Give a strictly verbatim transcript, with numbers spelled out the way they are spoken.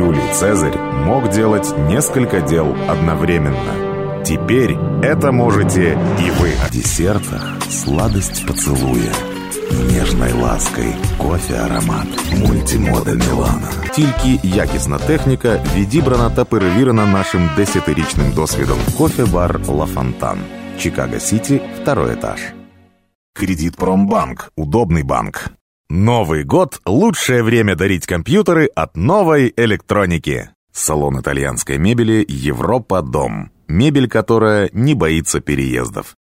Юлий Цезарь мог делать несколько дел одновременно. Теперь это можете и вы. О десертах сладость поцелуя, нежной лаской кофе аромат, мультимода Мілана. Тільки якісна техніка відібрана та перевірена нашим десятирічним досвідом. Кофе-бар Ла Фонтан, Чикаго-Сити, второй этаж. Кредитпромбанк. Удобный банк. Новый год – лучшее время дарить компьютеры от новой электроники. Салон итальянской мебели «Европа Дом». Мебель, которая не боится переездов.